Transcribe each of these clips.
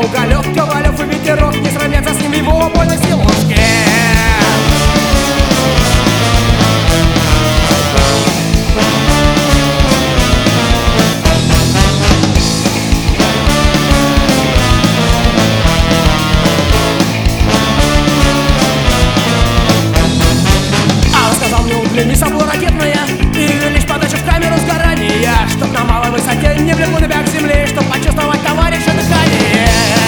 уголек, Ковалев и ветерок, не сравнятся с ним его убойной силушки. Не собой ракетная, и лишь подача в камеру сгорания, чтоб на малой высоте не влекло тебя к земле, чтоб почувствовать товарища дыхание.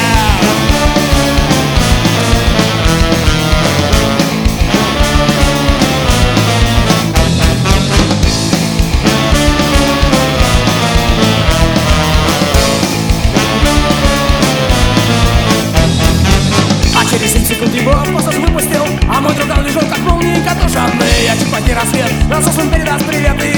А через 7 секунд его пассаж выпустил, а мой друган лежал как молния катушенный. А чуть позднее рассвет насосом передаст приветы.